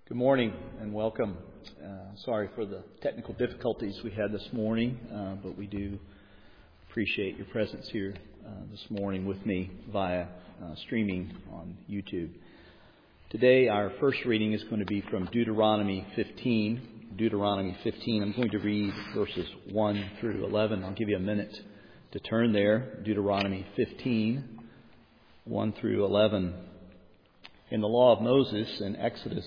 Good morning and welcome. Sorry for the technical difficulties we had this morning, but we do appreciate your presence here this morning with me via streaming on YouTube. Today our first reading is going to be from Deuteronomy 15. Deuteronomy 15. I'm going to read verses 1 through 11. I'll give you a minute to turn there. Deuteronomy 15, 1 through 11. In the law of Moses in Exodus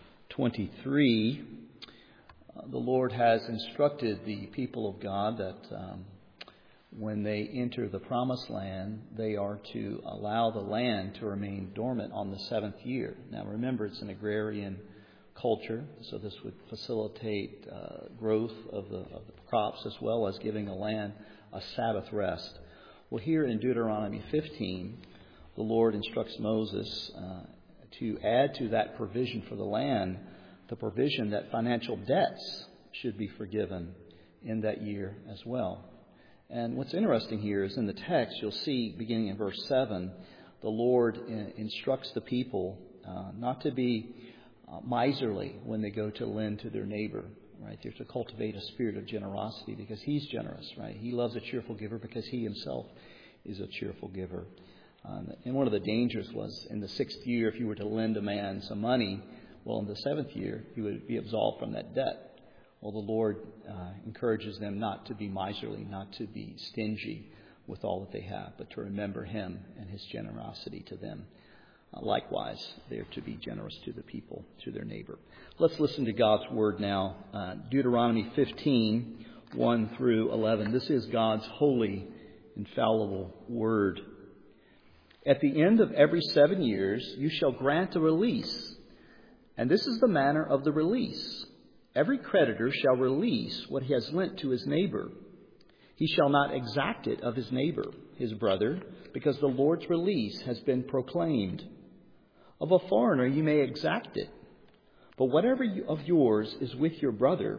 23, the Lord has instructed the people of God that when they enter the promised land, they are to allow the land to remain dormant on the seventh year. Now remember, it's an agrarian culture, so this would facilitate growth of the crops as well as giving the land a Sabbath rest. Well, here in Deuteronomy 15, the Lord instructs Moses to add to that provision for the land the provision that financial debts should be forgiven in that year as well. And what's interesting here is in the text, you'll see beginning in verse 7, the Lord instructs the people not to be miserly when they go to lend to their neighbor. Right? They're to cultivate a spirit of generosity because He's generous. Right? He loves a cheerful giver because He Himself is a cheerful giver. And one of the dangers was in the sixth year, if you were to lend a man some money, well, in the seventh year, he would be absolved from that debt. Well, the Lord encourages them not to be miserly, not to be stingy with all that they have, but to remember Him and His generosity to them. Likewise, they are to be generous to the people, to their neighbor. Let's listen to God's Word now. Deuteronomy 15, 1 through 11. This is God's holy, infallible Word. At the end of every 7 years, you shall grant a release. And this is the manner of the release. Every creditor shall release what he has lent to his neighbor. He shall not exact it of his neighbor, his brother, because the Lord's release has been proclaimed. Of a foreigner you may exact it. But whatever of yours is with your brother,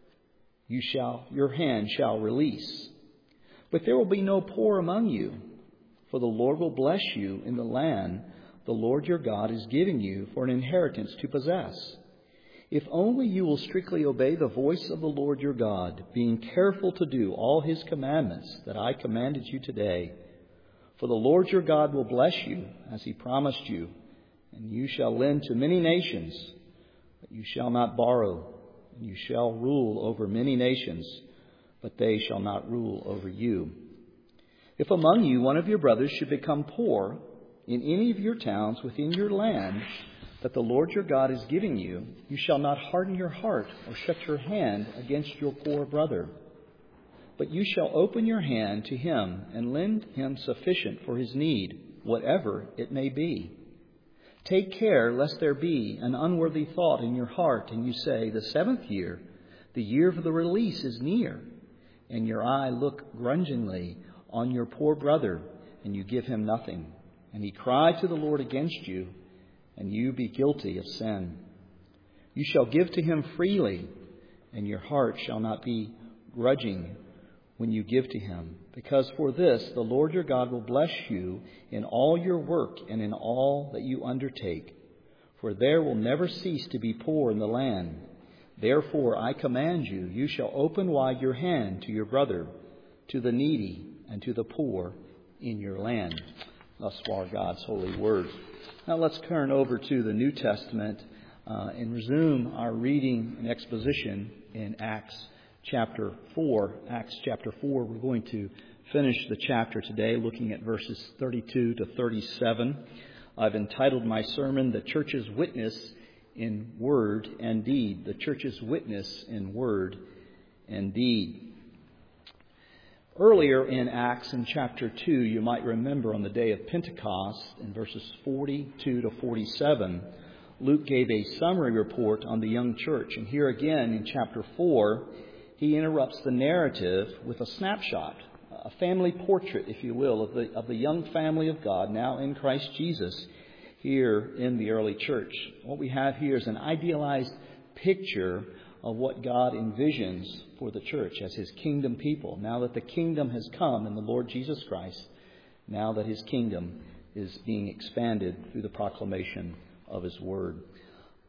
your hand shall release. But there will be no poor among you. For the Lord will bless you in the land the Lord your God is giving you for an inheritance to possess. If only you will strictly obey the voice of the Lord your God, being careful to do all His commandments that I commanded you today. For the Lord your God will bless you as He promised you, and you shall lend to many nations, but you shall not borrow, and you shall rule over many nations, but they shall not rule over you. If among you one of your brothers should become poor in any of your towns within your land that the Lord your God is giving you, you shall not harden your heart or shut your hand against your poor brother. But you shall open your hand to him and lend him sufficient for his need, whatever it may be. Take care lest there be an unworthy thought in your heart, and you say, the seventh year, the year of the release is near, and your eye look grudgingly on your poor brother, and you give him nothing. And he cry to the Lord against you, and you be guilty of sin. You shall give to him freely, and your heart shall not be grudging when you give to him. Because for this the Lord your God will bless you in all your work and in all that you undertake. For there will never cease to be poor in the land. Therefore I command you, you shall open wide your hand to your brother, to the needy, and to the poor in your land. Thus far, God's holy word. Now let's turn over to the New Testament and resume our reading and exposition in Acts chapter 4. Acts chapter 4, we're going to finish the chapter today looking at verses 32 to 37. I've entitled my sermon, The Church's Witness in Word and Deed. The Church's Witness in Word and Deed. Earlier in Acts in chapter 2, you might remember on the day of Pentecost in verses 42 to 47, Luke gave a summary report on the young church. And here again in chapter 4, he interrupts the narrative with a snapshot, a family portrait, if you will, of the young family of God now in Christ Jesus here in the early church. What we have here is an idealized picture of what God envisions for the church as His kingdom people. Now that the kingdom has come in the Lord Jesus Christ, now that His kingdom is being expanded through the proclamation of His word.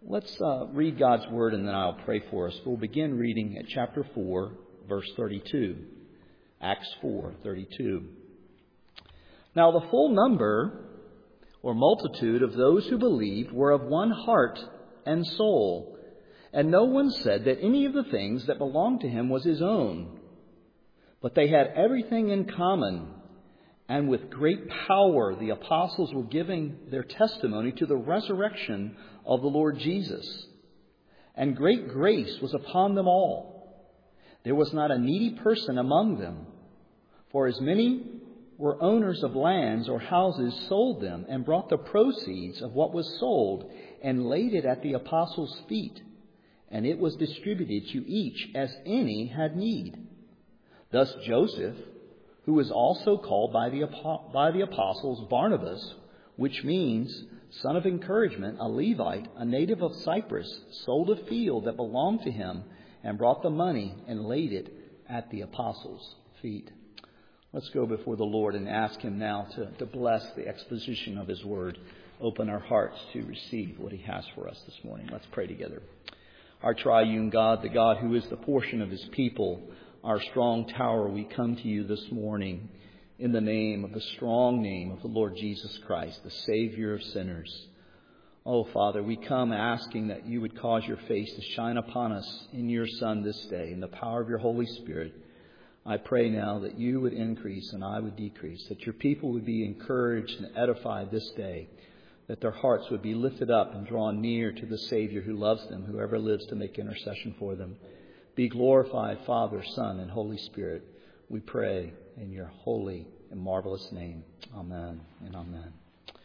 Let's read God's Word and then I'll pray for us. We'll begin reading at chapter 4, verse 32. Acts 4:32. Now the full number or multitude of those who believed were of one heart and soul, and no one said that any of the things that belonged to him was his own, but they had everything in common. And with great power the apostles were giving their testimony to the resurrection of the Lord Jesus. And great grace was upon them all. There was not a needy person among them, for as many were owners of lands or houses sold them and brought the proceeds of what was sold and laid it at the apostles' feet, and it was distributed to each as any had need. Thus Joseph, who was also called by the apostles Barnabas, which means son of encouragement, a Levite, a native of Cyprus, sold a field that belonged to him and brought the money and laid it at the apostles' feet. Let's go before the Lord and ask him now to bless the exposition of his word. Open our hearts to receive what he has for us this morning. Let's pray together. Our triune God, the God who is the portion of his people, our strong tower, we come to you this morning in the name of the strong name of the Lord Jesus Christ, the Savior of sinners. Oh, Father, we come asking that you would cause your face to shine upon us in your Son this day, in the power of your Holy Spirit. I pray now that you would increase and I would decrease, that your people would be encouraged and edified this day, that their hearts would be lifted up and drawn near to the Savior who loves them, whoever lives to make intercession for them. Be glorified, Father, Son, and Holy Spirit. We pray in your holy and marvelous name. Amen and amen.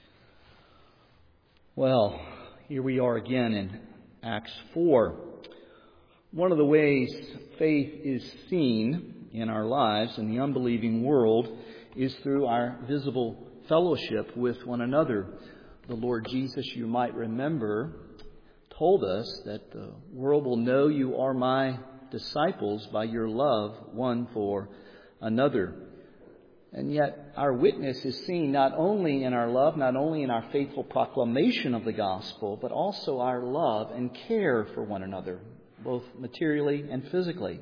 Well, here we are again in Acts 4. One of the ways faith is seen in our lives in the unbelieving world is through our visible fellowship with one another. The Lord Jesus, you might remember, told us that the world will know you are my disciples by your love one for another. And yet our witness is seen not only in our love, not only in our faithful proclamation of the gospel, but also our love and care for one another, both materially and physically.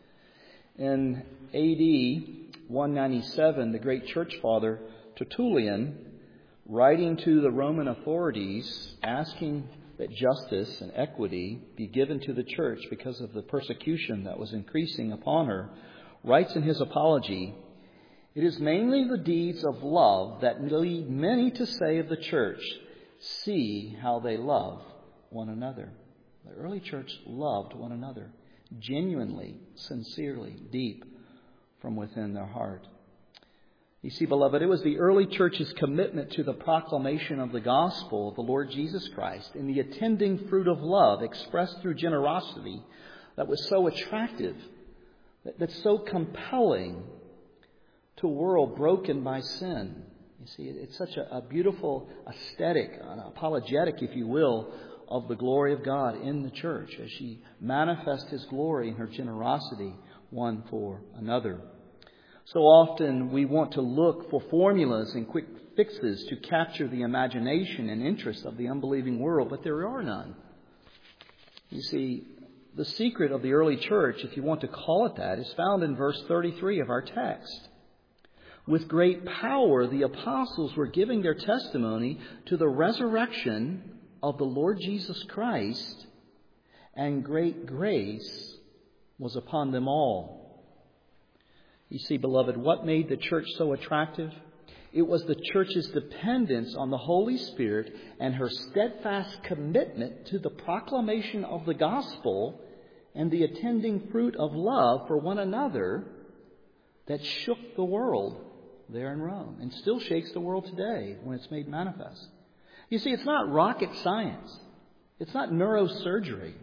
In AD 197, the great church father Tertullian, writing to the Roman authorities, asking that justice and equity be given to the church because of the persecution that was increasing upon her, writes in his apology, "It is mainly the deeds of love that lead many to say of the church, 'See how they love one another.'" The early church loved one another, genuinely, sincerely, deep from within their heart. You see, beloved, it was the early church's commitment to the proclamation of the gospel of the Lord Jesus Christ and the attending fruit of love expressed through generosity that was so attractive, that's so compelling to a world broken by sin. You see, it's such a beautiful aesthetic, an apologetic, if you will, of the glory of God in the church as she manifests his glory in her generosity one for another. So often we want to look for formulas and quick fixes to capture the imagination and interest of the unbelieving world, but there are none. You see, the secret of the early church, if you want to call it that, is found in verse 33 of our text. With great power, the apostles were giving their testimony to the resurrection of the Lord Jesus Christ, and great grace was upon them all. You see, beloved, what made the church so attractive? It was the church's dependence on the Holy Spirit and her steadfast commitment to the proclamation of the gospel and the attending fruit of love for one another that shook the world there in Rome and still shakes the world today when it's made manifest. You see, it's not rocket science. It's not neurosurgery.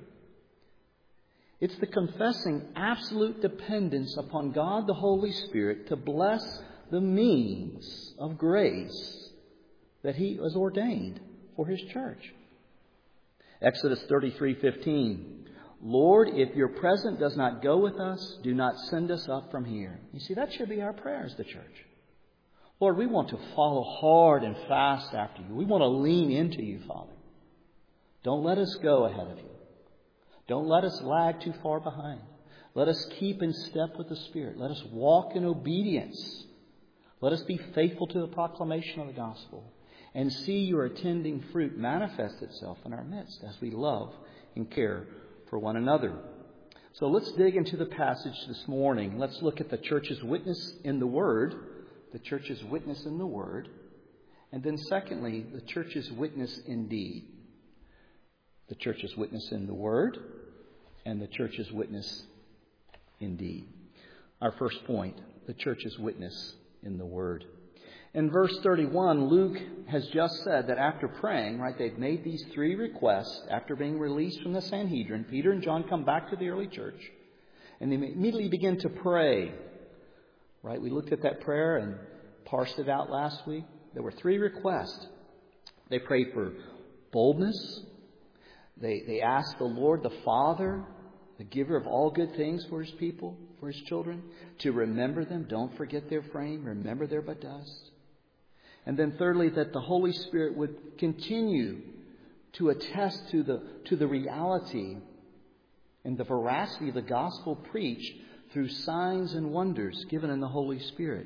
It's the confessing absolute dependence upon God the Holy Spirit to bless the means of grace that he has ordained for his church. Exodus 33:15. "Lord, if your presence does not go with us, do not send us up from here." You see, that should be our prayer as the church. Lord, we want to follow hard and fast after you. We want to lean into you, Father. Don't let us go ahead of you. Don't let us lag too far behind. Let us keep in step with the Spirit. Let us walk in obedience. Let us be faithful to the proclamation of the gospel and see your attending fruit manifest itself in our midst as we love and care for one another. So let's dig into the passage this morning. Let's look at the church's witness in the Word, the church's witness in the Word, and then secondly, the church's witness in deed. The church's witness in the Word and the church's witness in deed. Our first point, the church's witness in the Word. In verse 31, Luke has just said that after praying, right, they've made these three requests after being released from the Sanhedrin. Peter and John come back to the early church and they immediately begin to pray. Right, we looked at that prayer and parsed it out last week. There were three requests. They prayed for boldness. They asked the Lord, the Father, the giver of all good things for His people, for His children, to remember them. Don't forget their frame. Remember they're but dust. And then thirdly, that the Holy Spirit would continue to attest to the reality and the veracity of the gospel preached through signs and wonders given in the Holy Spirit.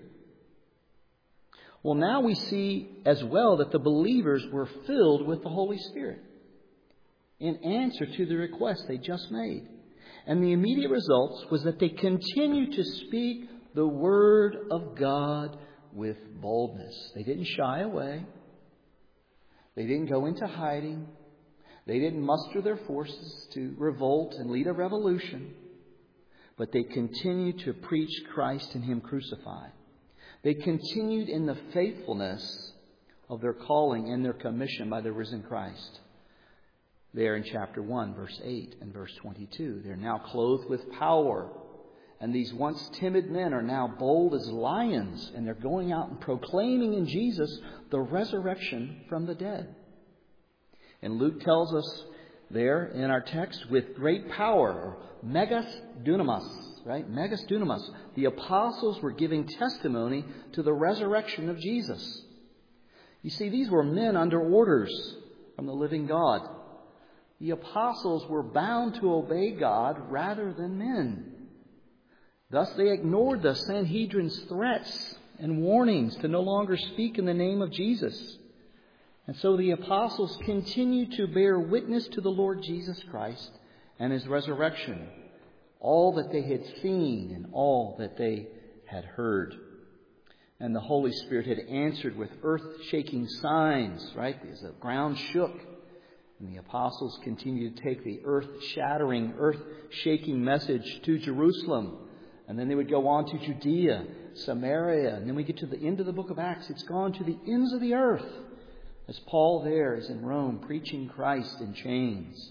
Well, now we see as well that the believers were filled with the Holy Spirit in answer to the request they just made. And the immediate results was that they continued to speak the Word of God with boldness. They didn't shy away. They didn't go into hiding. They didn't muster their forces to revolt and lead a revolution. But they continued to preach Christ and Him crucified. They continued in the faithfulness of their calling and their commission by the risen Christ. There in chapter 1, verse 8 and verse 22. They're now clothed with power. And these once timid men are now bold as lions. And they're going out and proclaiming in Jesus the resurrection from the dead. And Luke tells us there in our text, with great power, or megas dunamis, right? Megas dunamis. The apostles were giving testimony to the resurrection of Jesus. You see, these were men under orders from the living God. The apostles were bound to obey God rather than men. Thus they ignored the Sanhedrin's threats and warnings to no longer speak in the name of Jesus. And so the apostles continued to bear witness to the Lord Jesus Christ and His resurrection, all that they had seen and all that they had heard. And the Holy Spirit had answered with earth-shaking signs, right? As the ground shook. And the apostles continued to take the earth-shattering, earth-shaking message to Jerusalem. And then they would go on to Judea, Samaria. And then we get to the end of the book of Acts. It's gone to the ends of the earth. As Paul there is in Rome preaching Christ in chains.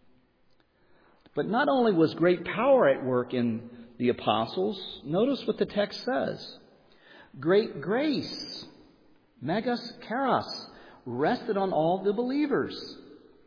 But not only was great power at work in the apostles, notice what the text says. Great grace, megas charis, rested on all the believers.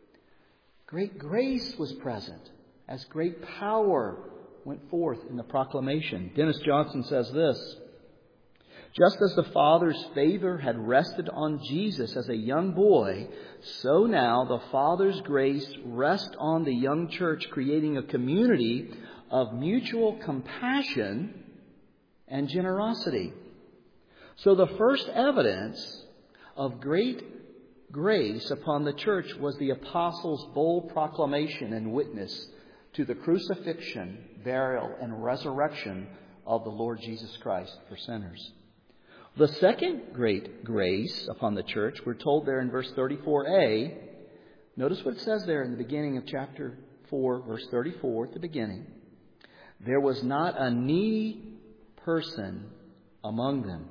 Great grace was present as great power went forth in the proclamation. Dennis Johnson says this: just as the Father's favor had rested on Jesus as a young boy, so now the Father's grace rests on the young church, creating a community of mutual compassion and generosity. So the first evidence of great grace upon the church was the apostles' bold proclamation and witness to the crucifixion, burial, and resurrection of the Lord Jesus Christ for sinners. The second great grace upon the church, we're told there in verse 34a. Notice what it says there in the beginning of chapter 4, verse 34 at the beginning. There was not a needy person among them.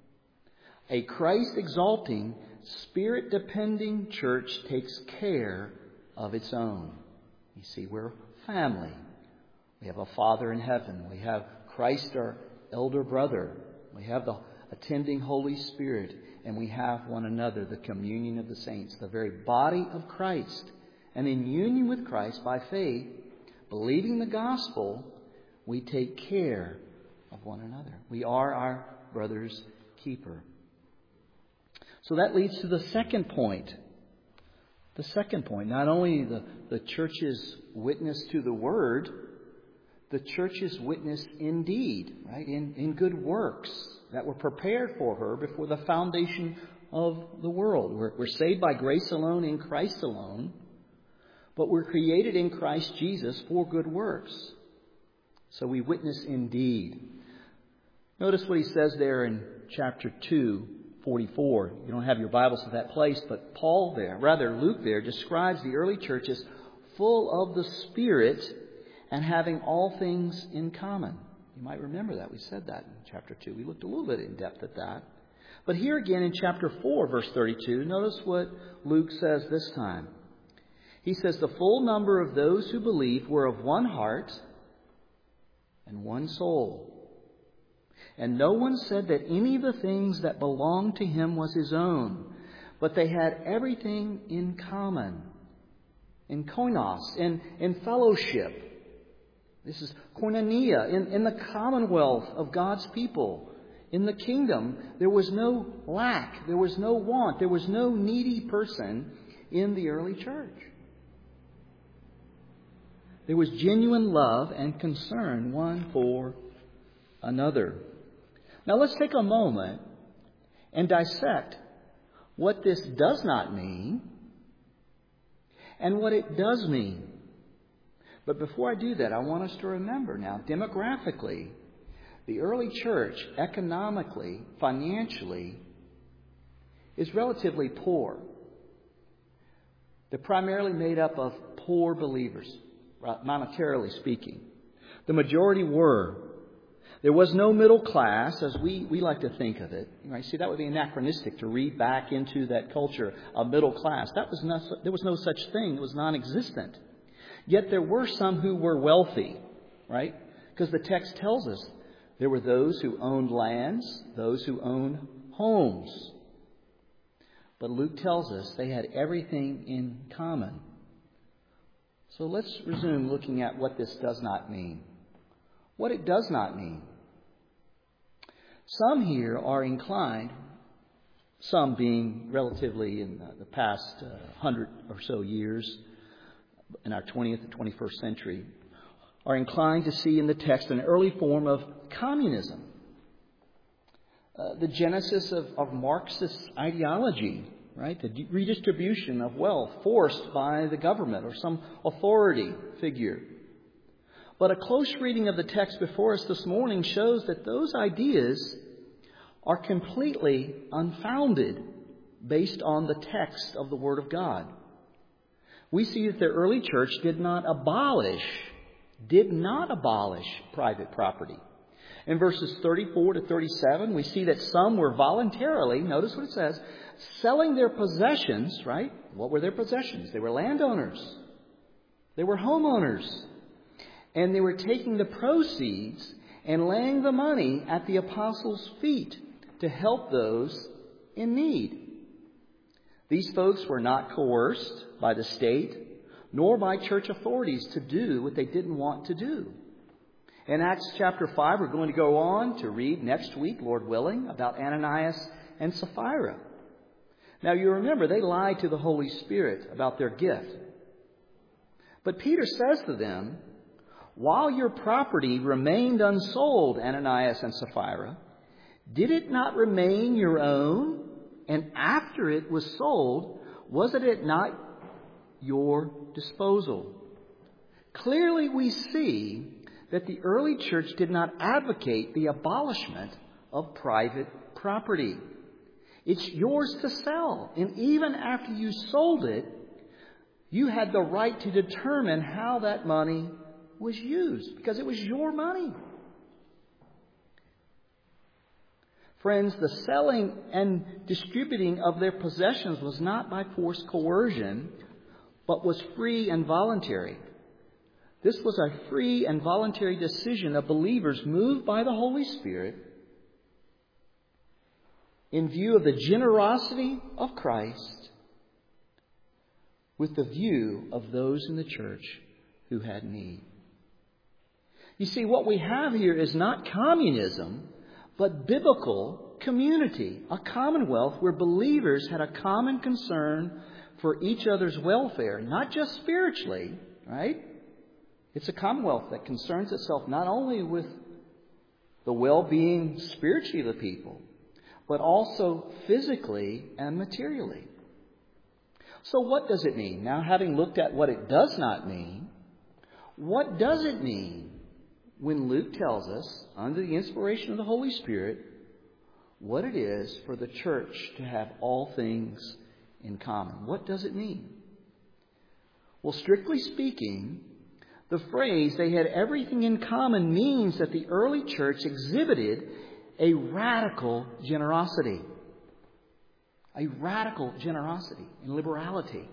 A Christ-exalting, Spirit-depending church takes care of its own. You see, we're family. We have a Father in heaven. We have Christ, our elder brother. We have the attending Holy Spirit. And we have one another, the communion of the saints, the very body of Christ. And in union with Christ by faith, believing the gospel, we take care of one another. We are our brother's keeper. So that leads to the second point The second point, not only the church's witness to the Word, the church's witness in deed, right? In good works that were prepared for her before the foundation of the world. We're saved by grace alone, in Christ alone, but we're created in Christ Jesus for good works. So we witness in deed. Notice what he says there in chapter 2:44. You don't have your Bibles at that place, but Luke there describes the early church as full of the Spirit and having all things in common. You might remember that. We said that in chapter 2. We looked a little bit in depth at that. But here again in chapter 4, verse 32, notice what Luke says this time. He says, the full number of those who believed were of one heart and one soul. And no one said that any of the things that belonged to him was his own, but they had everything in common, in koinos, in fellowship. This is koinonia, in the commonwealth of God's people. In the kingdom, there was no lack, there was no want, there was no needy person in the early church. There was genuine love and concern one for another. Now let's take a moment and dissect what this does not mean and what it does mean. But before I do that, I want us to remember now, demographically, the early church, economically, financially, is relatively poor. They're primarily made up of poor believers, monetarily speaking. The majority were. There was no middle class, as we like to think of it. You might see that would be anachronistic to read back into that culture of middle class. There was no such thing. It was non-existent. Yet there were some who were wealthy, right? Because the text tells us there were those who owned lands, those who owned homes. But Luke tells us they had everything in common. So let's resume looking at what this does not mean. What it does not mean. Some here are inclined, some being relatively in the past 100 or so years, in our 20th and 21st century, are inclined to see in the text an early form of communism. The genesis of Marxist ideology, right? The redistribution of wealth forced by the government or some authority figure. But a close reading of the text before us this morning shows that those ideas are completely unfounded based on the text of the Word of God. We see that the early church did not abolish private property. In verses 34 to 37, we see that some were voluntarily, notice what it says, selling their possessions, right? What were their possessions? They were landowners. They were homeowners. And they were taking the proceeds and laying the money at the apostles' feet to help those in need. These folks were not coerced by the state nor by church authorities to do what they didn't want to do. In Acts chapter 5, we're going to go on to read next week, Lord willing, about Ananias and Sapphira. Now you remember, they lied to the Holy Spirit about their gift. But Peter says to them, while your property remained unsold, Ananias and Sapphira, did it not remain your own? And after it was sold, was it not your disposal? Clearly we see that the early church did not advocate the abolishment of private property. It's yours to sell. And even after you sold it, you had the right to determine how that money was used because it was your money. Friends, the selling and distributing of their possessions was not by forced coercion, but was free and voluntary. This was a free and voluntary decision of believers moved by the Holy Spirit in view of the generosity of Christ with the view of those in the church who had need. You see, what we have here is not communism, but biblical community, a commonwealth where believers had a common concern for each other's welfare, not just spiritually, right? It's a commonwealth that concerns itself not only with the well-being spiritually of the people, but also physically and materially. So what does it mean? Now, having looked at what it does not mean, what does it mean when Luke tells us, under the inspiration of the Holy Spirit, what it is for the church to have all things in common? What does it mean? Well, strictly speaking, the phrase, they had everything in common, means that the early church exhibited a radical generosity. A radical generosity and liberality.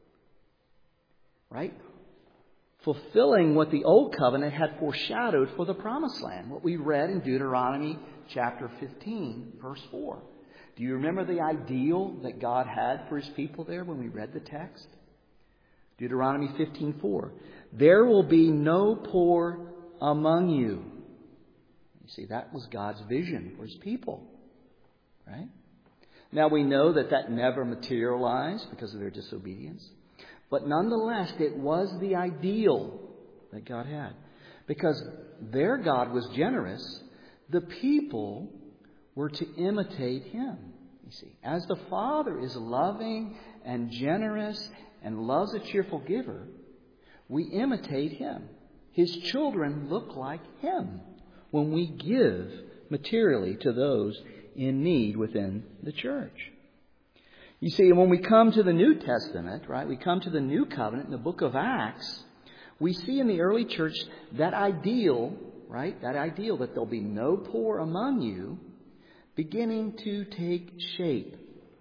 Right? Fulfilling what the Old Covenant had foreshadowed for the Promised Land. What we read in Deuteronomy chapter 15, verse 4. Do you remember the ideal that God had for His people there when we read the text? Deuteronomy 15:4. There will be no poor among you. You see, that was God's vision for His people. Right? Now we know that never materialized because of their disobedience. But nonetheless, it was the ideal that God had. Because their God was generous, the people were to imitate Him. You see, as the Father is loving and generous and loves a cheerful giver, we imitate Him. His children look like Him when we give materially to those in need within the church. You see, when we come to the New Testament, right, we come to the New Covenant in the book of Acts, we see in the early church that ideal, right, that ideal that there'll be no poor among you, beginning to take shape.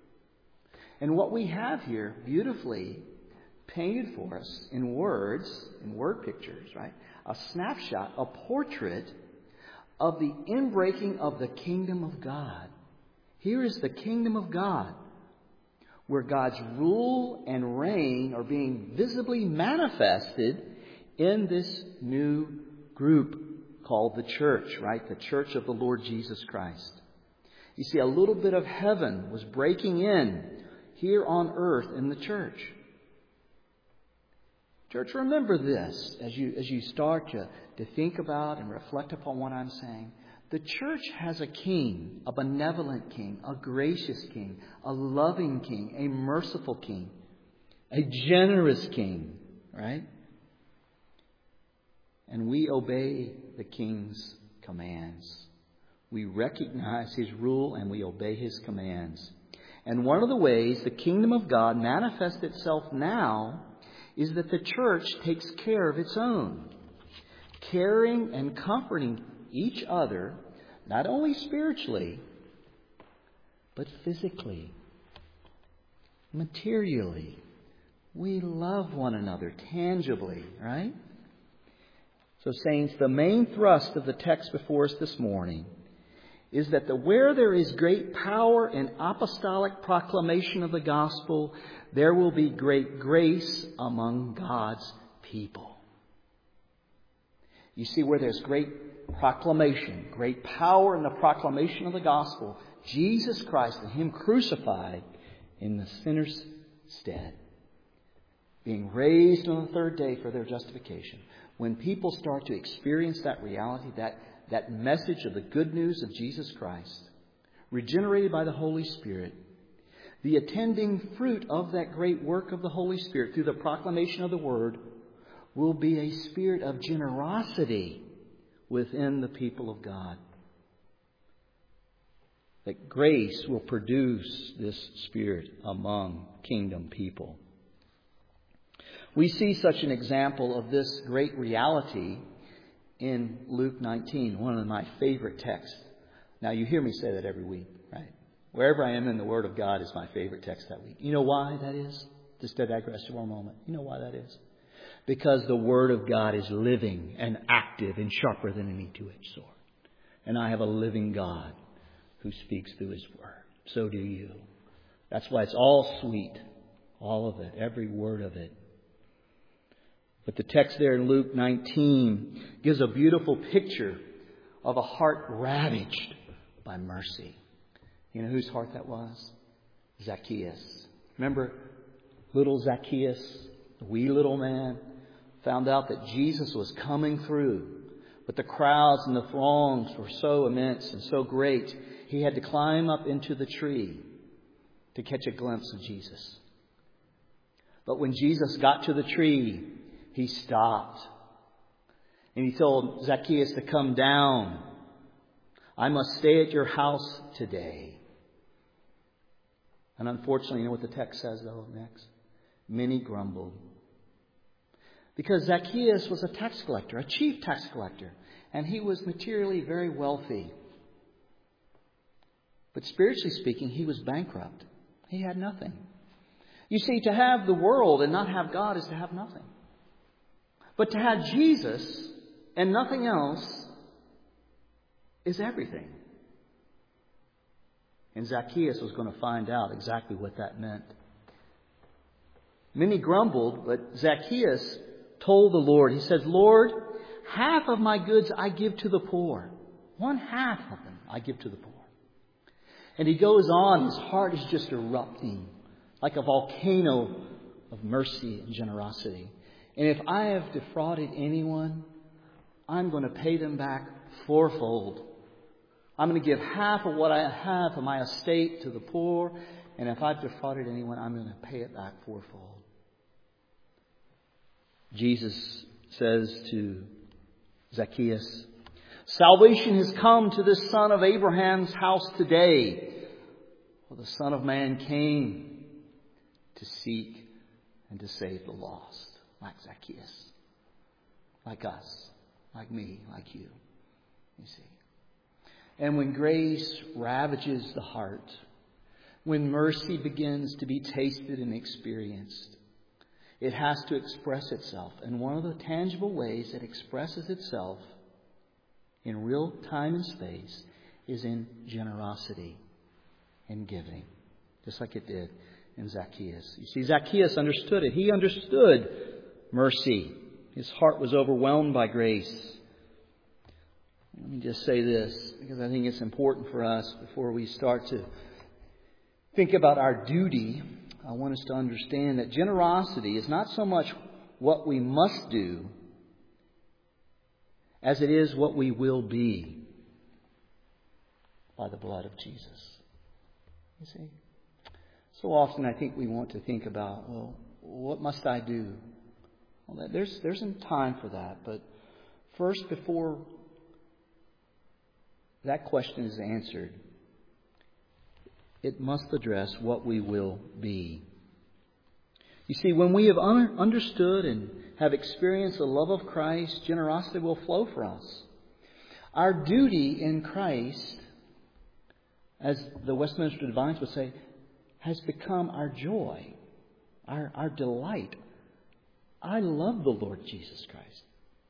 And what we have here, beautifully painted for us in words, in word pictures, right, a snapshot, a portrait of the inbreaking of the kingdom of God. Here is the kingdom of God, where God's rule and reign are being visibly manifested in this new group called the church, right? The church of the Lord Jesus Christ. You see, a little bit of heaven was breaking in here on earth in the church. Church, remember this as you start to think about and reflect upon what I'm saying. The church has a king, a benevolent king, a gracious king, a loving king, a merciful king, a generous king, right? And we obey the king's commands. We recognize His rule and we obey His commands. And one of the ways the kingdom of God manifests itself now is that the church takes care of its own, caring and comforting each other, not only spiritually, but physically, materially. We love one another tangibly, right? So, saints, the main thrust of the text before us this morning is that where there is great power in apostolic proclamation of the gospel, there will be great grace among God's people. You see, where there's great proclamation, great power in the proclamation of the gospel, Jesus Christ and Him crucified in the sinner's stead, being raised on the third day for their justification. When people start to experience that reality, that message of the good news of Jesus Christ, regenerated by the Holy Spirit, the attending fruit of that great work of the Holy Spirit through the proclamation of the Word will be a spirit of generosity within the people of God. That grace will produce this spirit among kingdom people. We see such an example of this great reality in Luke 19, one of my favorite texts. Now, you hear me say that every week, right? Wherever I am in the Word of God is my favorite text that week. You know why that is? Just to digress for a moment. You know why that is? Because the Word of God is living and active and sharper than any two-edged sword. And I have a living God who speaks through His Word. So do you. That's why it's all sweet. All of it. Every word of it. But the text there in Luke 19 gives a beautiful picture of a heart ravaged by mercy. You know whose heart that was? Zacchaeus. Remember, Little Zacchaeus, the wee little man, found out that Jesus was coming through. But the crowds and the throngs were so immense and so great, he had to climb up into the tree to catch a glimpse of Jesus. But when Jesus got to the tree, he stopped. And he told Zacchaeus to come down. I must stay at your house today. And unfortunately, you know what the text says though next? Many grumbled. Because Zacchaeus was a tax collector, a chief tax collector. And he was materially very wealthy. But spiritually speaking, he was bankrupt. He had nothing. You see, to have the world and not have God is to have nothing. But to have Jesus and nothing else is everything. And Zacchaeus was going to find out exactly what that meant. Many grumbled, but Zacchaeus told the Lord, he says, Lord, half of my goods I give to the poor. 1/2 of them I give to the poor. And he goes on, his heart is just erupting like a volcano of mercy and generosity. And if I have defrauded anyone, I'm going to pay them back fourfold. I'm going to give half of what I have of my estate to the poor. And if I've defrauded anyone, I'm going to pay it back fourfold. Jesus says to Zacchaeus, salvation has come to this son of Abraham's house today. For the Son of Man came to seek and to save the lost. Like Zacchaeus. Like us. Like me. Like you. You see. And when grace ravages the heart, when mercy begins to be tasted and experienced, it has to express itself. And one of the tangible ways it expresses itself in real time and space is in generosity and giving. Just like it did in Zacchaeus. You see, Zacchaeus understood it. He understood mercy. His heart was overwhelmed by grace. Let me just say this, because I think it's important for us before we start to think about our duty. I want us to understand that generosity is not so much what we must do as it is what we will be by the blood of Jesus. You see? So often I think we want to think about, well, what must I do? Well, there's some time for that. But first, before that question is answered, it must address what we will be. You see, when we have understood and have experienced the love of Christ, generosity will flow for us. Our duty in Christ, as the Westminster Divines would say, has become our joy, our delight. I love the Lord Jesus Christ.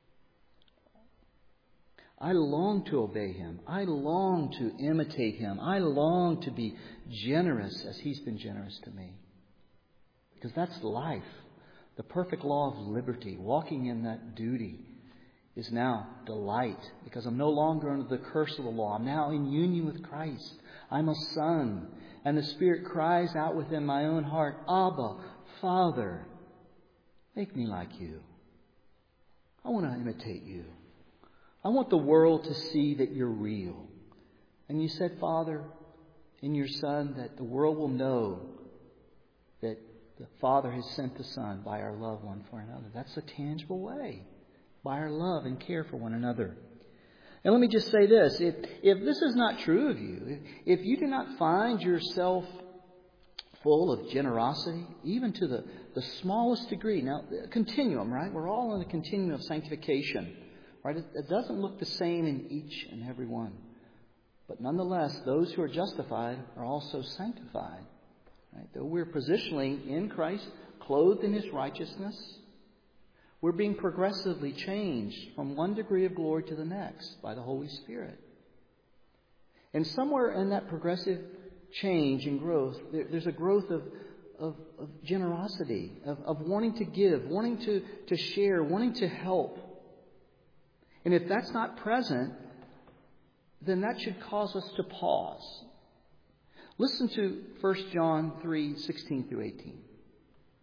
I long to obey Him. I long to imitate Him. I long to be generous as He's been generous to me. Because that's life. The perfect law of liberty, walking in that duty, is now delight. Because I'm no longer under the curse of the law. I'm now in union with Christ. I'm a son. And the Spirit cries out within my own heart, Abba, Father, make me like you. I want to imitate you. I want the world to see that you're real. And you said, Father, in your Son, that the world will know that the Father has sent the Son by our love one for another. That's a tangible way. By our love and care for one another. And let me just say this. If this is not true of you, if you do not find yourself full of generosity, even to the smallest degree. Now, a continuum, right? We're all in a continuum of sanctification. Right? It doesn't look the same in each and every one. But nonetheless, those who are justified are also sanctified. Right? Though we're positionally in Christ, clothed in His righteousness, we're being progressively changed from one degree of glory to the next by the Holy Spirit. And somewhere in that progressive change and growth, there's a growth of generosity, of wanting to give, wanting to share, wanting to help. And if that's not present, then that should cause us to pause. Listen to 1 John 3:16 through 18.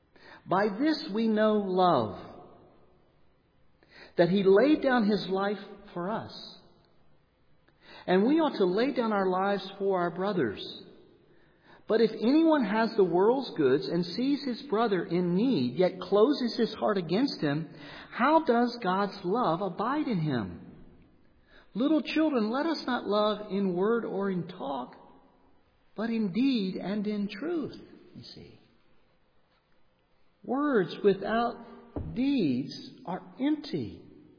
By this we know love, that He laid down His life for us. And we ought to lay down our lives for our brothers. But if anyone has the world's goods and sees his brother in need, yet closes his heart against him, how does God's love abide in him? Little children, let us not love in word or in talk, but in deed and in truth, you see. Words without deeds are empty.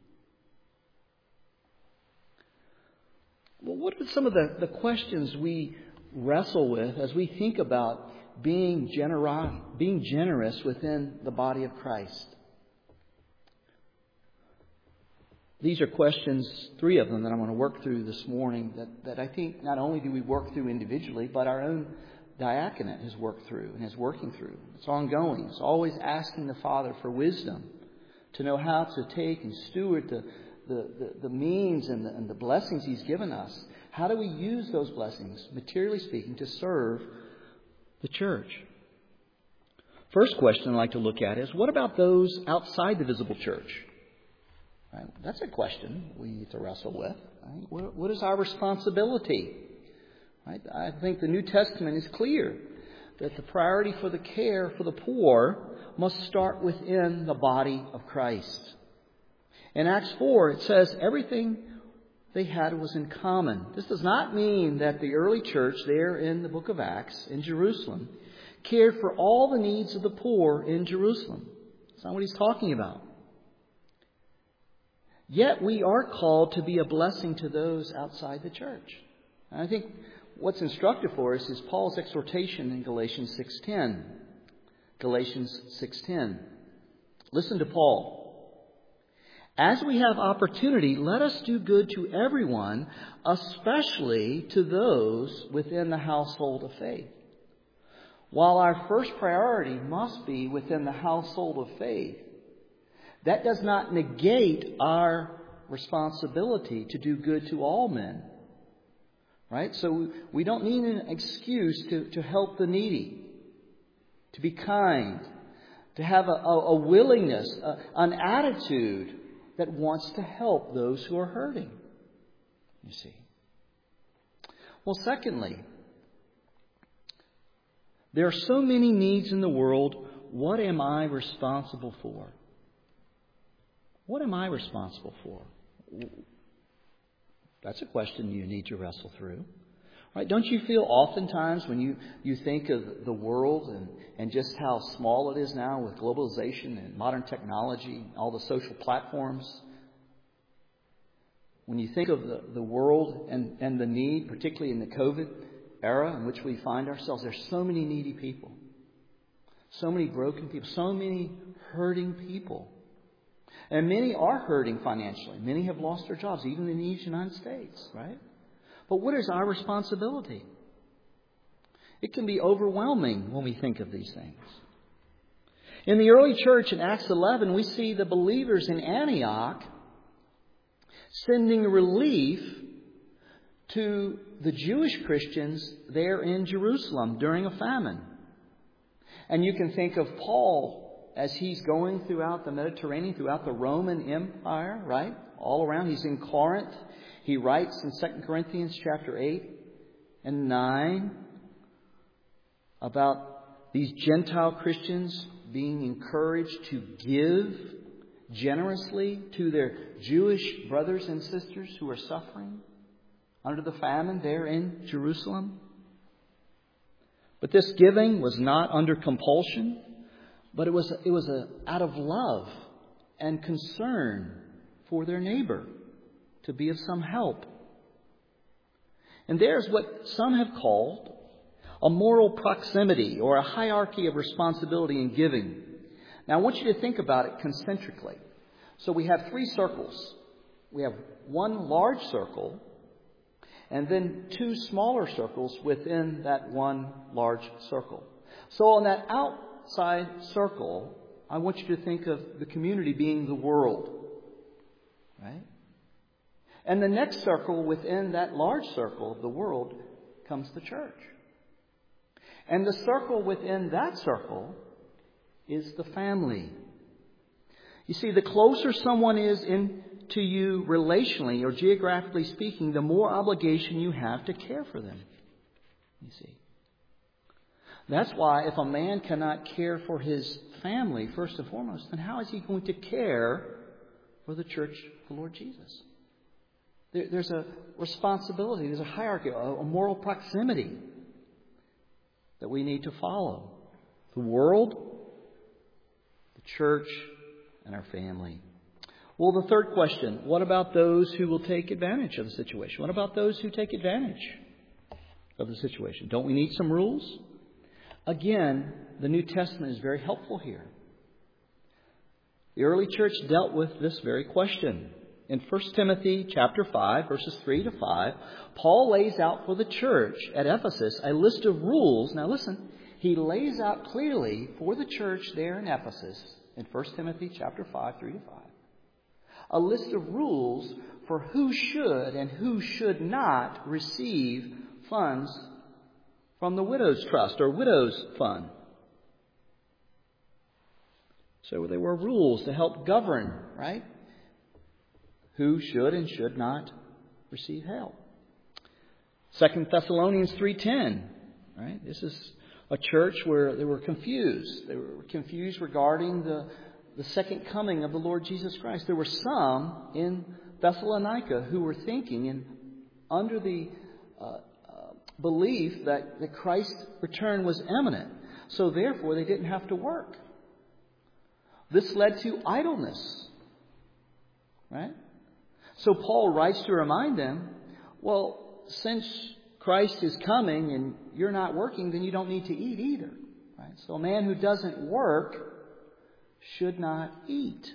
Well, what are some of the questions we wrestle with as we think about being generous within the body of Christ? These are questions, 3 of them, that I want to work through this morning that I think not only do we work through individually, but our own diaconate has worked through and is working through. It's ongoing. It's always asking the Father for wisdom to know how to take and steward the means and the blessings He's given us. How do we use those blessings, materially speaking, to serve the church? First question I'd like to look at is, what about those outside the visible church? Right? That's a question we need to wrestle with. Right? What is our responsibility? Right? I think the New Testament is clear that the priority for the care for the poor must start within the body of Christ. In Acts 4, it says everything they had was in common. This does not mean that the early church there in the book of Acts in Jerusalem cared for all the needs of the poor in Jerusalem. That's not what he's talking about. Yet we are called to be a blessing to those outside the church. And I think what's instructive for us is Paul's exhortation in Galatians 6:10. Galatians 6:10. Listen to Paul. As we have opportunity, let us do good to everyone, especially to those within the household of faith. While our first priority must be within the household of faith, that does not negate our responsibility to do good to all men. Right? So we don't need an excuse to help the needy, to be kind, to have a willingness, an attitude that wants to help those who are hurting. You see. Well, secondly, there are so many needs in the world. What am I responsible for? What am I responsible for? That's a question you need to wrestle through. Right? Don't you feel oftentimes when you think of the world and just how small it is now with globalization and modern technology, all the social platforms, when you think of the world and the need, particularly in the COVID era in which we find ourselves, there's so many needy people, so many broken people, so many hurting people. And many are hurting financially. Many have lost their jobs, even in the United States, right? But what is our responsibility? It can be overwhelming when we think of these things. In the early church in Acts 11, we see the believers in Antioch sending relief to the Jewish Christians there in Jerusalem during a famine. And you can think of Paul as he's going throughout the Mediterranean, throughout the Roman Empire, right? All around. He's in Corinth. He writes in 2 Corinthians chapter 8 and 9 about these Gentile Christians being encouraged to give generously to their Jewish brothers and sisters who are suffering under the famine there in Jerusalem. But this giving was not under compulsion, but it was out of love and concern for their neighbor, to be of some help. And there's what some have called a moral proximity or a hierarchy of responsibility in giving. Now I want you to think about it concentrically. So we have 3 circles. We have one large circle and then 2 smaller circles within that one large circle. So on that outside circle, I want you to think of the community being the world. Right? And the next circle within that large circle of the world comes the church. And the circle within that circle is the family. You see, the closer someone is to you relationally or geographically speaking, the more obligation you have to care for them. You see. That's why if a man cannot care for his family, first and foremost, then how is he going to care for the church of the Lord Jesus? There's a responsibility, there's a hierarchy, a moral proximity that we need to follow. The world, the church, and our family. Well, the third question, what about those who will take advantage of the situation? What about those who take advantage of the situation? Don't we need some rules? Again, the New Testament is very helpful here. The early church dealt with this very question. In 1 Timothy chapter 5, verses 3 to 5, Paul lays out for the church at Ephesus a list of rules. Now listen, he lays out clearly for the church there in Ephesus, in 1 Timothy chapter 5, 3 to 5, a list of rules for who should and who should not receive funds from the widow's trust or widow's fund. So there were rules to help govern, right? Who should and should not receive help. 2 Thessalonians 3:10, right? This is a church where they were confused. They were confused regarding the second coming of the Lord Jesus Christ. There were some in Thessalonica who were thinking and under the belief that Christ's return was imminent. So therefore they didn't have to work. This led to idleness, right? So Paul writes to remind them, well, since Christ is coming and you're not working, then you don't need to eat either. Right? So a man who doesn't work should not eat.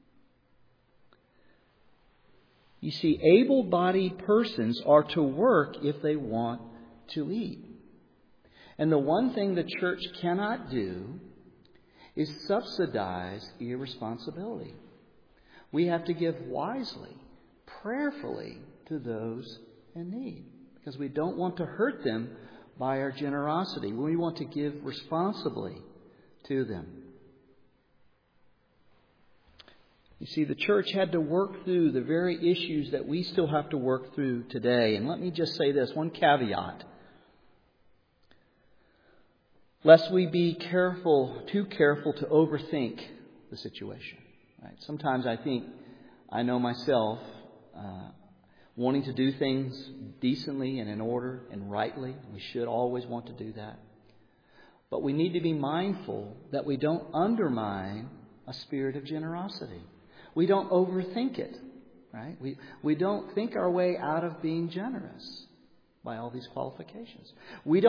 You see, able-bodied persons are to work if they want to eat. And the one thing the church cannot do is subsidize irresponsibility. We have to give wisely, prayerfully to those in need, because we don't want to hurt them by our generosity. We want to give responsibly to them. You see, the church had to work through the very issues that we still have to work through today. And let me just say this, one caveat. Lest we be too careful to overthink the situation. Right? Sometimes I know myself, wanting to do things decently and in order and rightly. We should always want to do that. But we need to be mindful that we don't undermine a spirit of generosity. We don't overthink it. Right? We don't think our way out of being generous by all these qualifications. We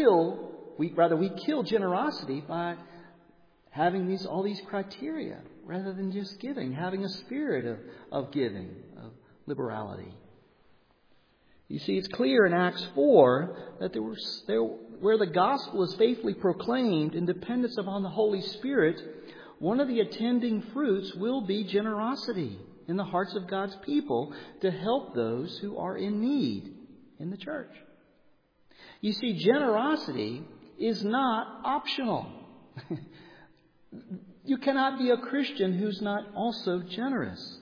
kill generosity by having all these criteria rather than just giving, having a spirit of giving, of liberality. You see, it's clear in Acts 4 that where the gospel is faithfully proclaimed in dependence upon the Holy Spirit, one of the attending fruits will be generosity in the hearts of God's people to help those who are in need in the church. You see, generosity is not optional. You cannot be a Christian who's not also generous.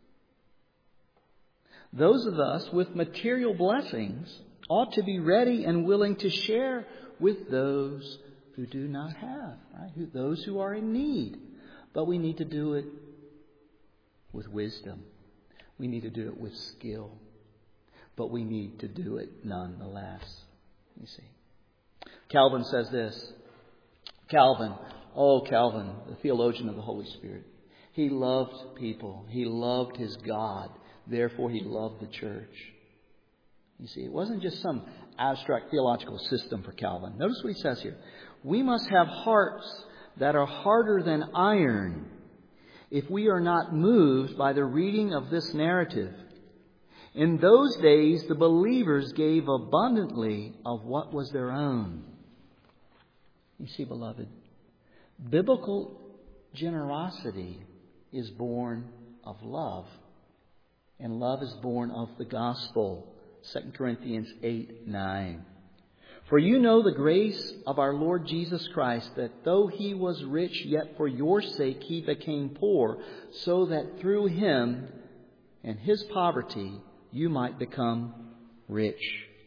Those of us with material blessings ought to be ready and willing to share with those who do not have, right? Those who are in need. But we need to do it with wisdom. We need to do it with skill. But we need to do it nonetheless. You see. Calvin says this. Calvin, the theologian of the Holy Spirit. He loved people. He loved his God. Therefore, he loved the church. You see, it wasn't just some abstract theological system for Calvin. Notice what he says here. We must have hearts that are harder than iron if we are not moved by the reading of this narrative. In those days, the believers gave abundantly of what was their own. You see, beloved, biblical generosity is born of love. And love is born of the gospel. 2 Corinthians 8:9. For you know the grace of our Lord Jesus Christ, that though He was rich, yet for your sake He became poor, so that through Him and His poverty you might become rich.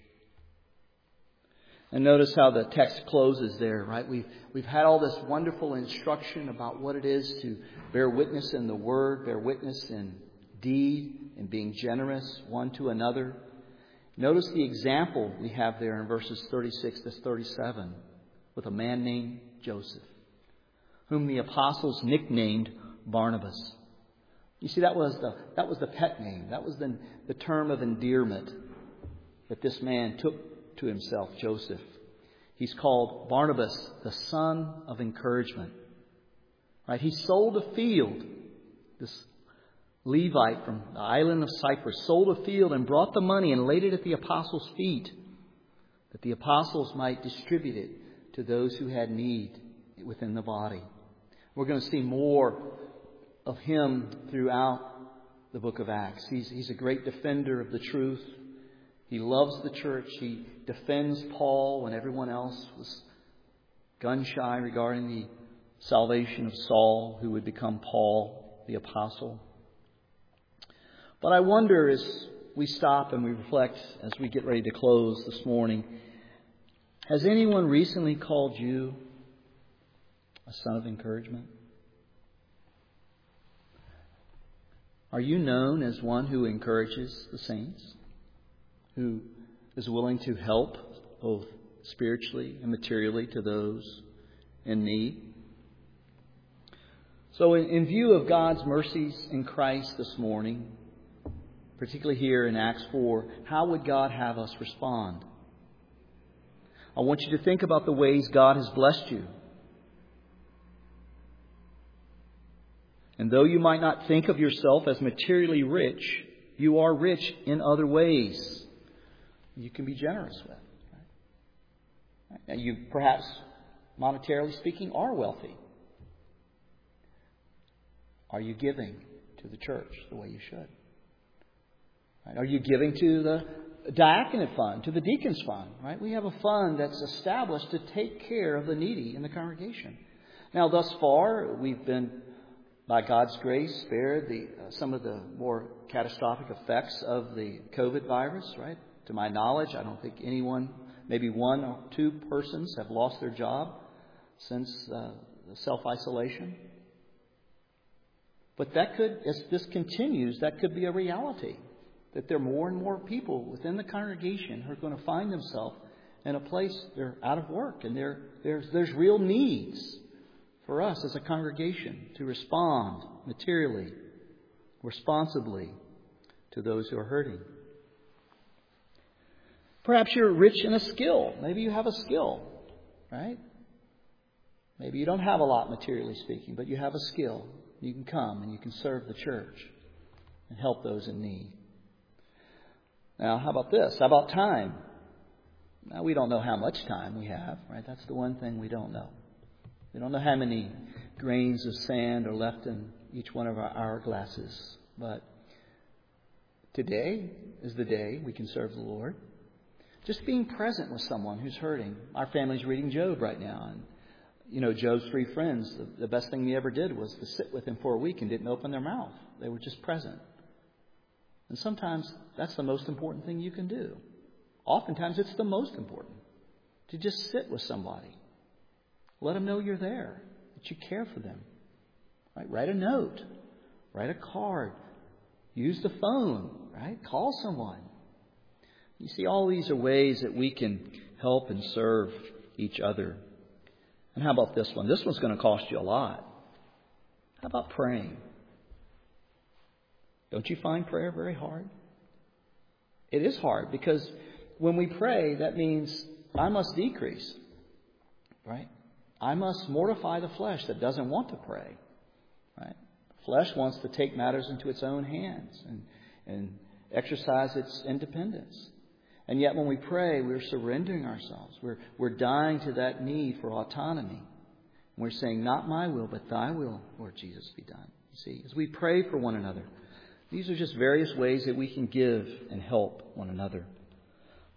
And notice how the text closes there, right? We've had all this wonderful instruction about what it is to bear witness in the Word, bear witness in deed, and being generous one to another. Notice the example we have there in verses 36 to 37 with a man named Joseph, whom the apostles nicknamed Barnabas. You see, that was the pet name. That was the term of endearment that this man took to himself, Joseph. He's called Barnabas, the son of encouragement. Right? He sold a field. This Levite from the island of Cyprus sold a field and brought the money and laid it at the apostles' feet, that the apostles might distribute it to those who had need within the body. We're going to see more of him throughout the book of Acts. He's a great defender of the truth. He loves the church. He defends Paul when everyone else was gun-shy regarding the salvation of Saul, who would become Paul, the apostle. But I wonder, as we stop and we reflect, as we get ready to close this morning, has anyone recently called you a son of encouragement? Are you known as one who encourages the saints? Who is willing to help both spiritually and materially to those in need? So in view of God's mercies in Christ this morning, particularly here in Acts 4, how would God have us respond? I want you to think about the ways God has blessed you. And though you might not think of yourself as materially rich, you are rich in other ways you can be generous with. Right? And you perhaps, monetarily speaking, are wealthy. Are you giving to the church the way you should? Right? Are you giving to the diaconate fund, to the deacons fund? Right? We have a fund that's established to take care of the needy in the congregation. Now, thus far, we've been, by God's grace, spared some of the more catastrophic effects of the COVID virus, right? To my knowledge, I don't think anyone, maybe one or two persons have lost their job since the self-isolation. But that could, as this continues, that could be a reality. That there are more and more people within the congregation who are going to find themselves in a place they're out of work. And there's real needs for us as a congregation to respond materially, responsibly to those who are hurting. Perhaps you're rich in a skill. Maybe you have a skill, right? Maybe you don't have a lot materially speaking, but you have a skill. You can come and you can serve the church and help those in need. Now, how about this? How about time? Now, we don't know how much time we have, right? That's the one thing we don't know. We don't know how many grains of sand are left in each one of our hourglasses. But today is the day we can serve the Lord. Just being present with someone who's hurting. Our family's reading Job right now. And, you know, Job's three friends, the best thing they ever did was to sit with him for a week and didn't open their mouth. They were just present. And sometimes that's the most important thing you can do. Oftentimes it's the most important. To just sit with somebody. Let them know you're there. That you care for them. Right? Write a note. Write a card. Use the phone. Right? Call someone. You see, all these are ways that we can help and serve each other. And how about this one? This one's going to cost you a lot. How about praying? Don't you find prayer very hard? It is hard because when we pray, that means I must decrease. Right? I must mortify the flesh that doesn't want to pray. Right? Flesh wants to take matters into its own hands and exercise its independence. And yet when we pray, we're surrendering ourselves. We're dying to that need for autonomy. We're saying, not my will, but thy will, Lord Jesus, be done. You see, as we pray for one another, these are just various ways that we can give and help one another.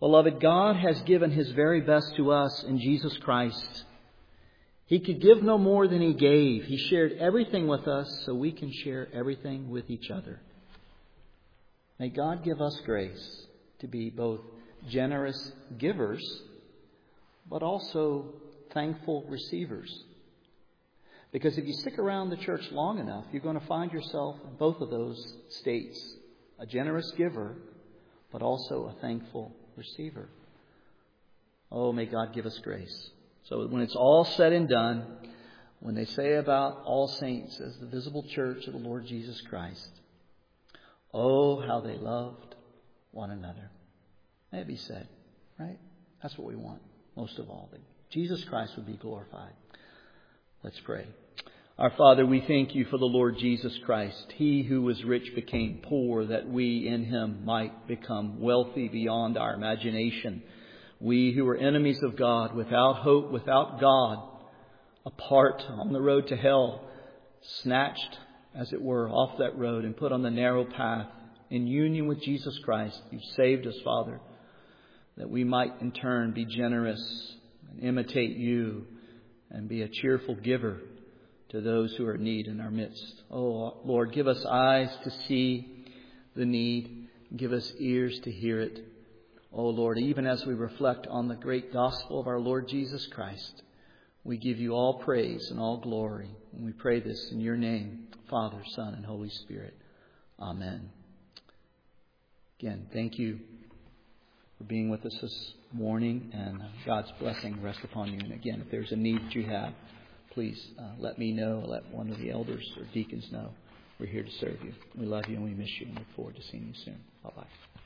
Beloved, God has given His very best to us in Jesus Christ. He could give no more than He gave. He shared everything with us so we can share everything with each other. May God give us grace to be both generous givers, but also thankful receivers. Because if you stick around the church long enough, you're going to find yourself in both of those states. A generous giver, but also a thankful receiver. Oh, may God give us grace. So when it's all said and done, when they say about all saints as the visible church of the Lord Jesus Christ, oh, how they loved one another. May it be said, right? That's what we want most of all, that Jesus Christ would be glorified. Let's pray. Our Father, we thank You for the Lord Jesus Christ. He who was rich became poor, that we in Him might become wealthy beyond our imagination. We who were enemies of God, without hope, without God, apart on the road to hell, snatched, as it were, off that road and put on the narrow path in union with Jesus Christ. You saved us, Father, that we might in turn be generous and imitate You and be a cheerful giver to those who are in need in our midst. Oh, Lord, give us eyes to see the need. Give us ears to hear it. Oh, Lord, even as we reflect on the great gospel of our Lord Jesus Christ, we give You all praise and all glory. And we pray this in Your name, Father, Son, and Holy Spirit. Amen. Again, thank you for being with us this morning, and God's blessing rest upon you. And again, if there's a need that you have, please let me know, let one of the elders or deacons know. We're here to serve you. We love you and we miss you and look forward to seeing you soon. Bye-bye.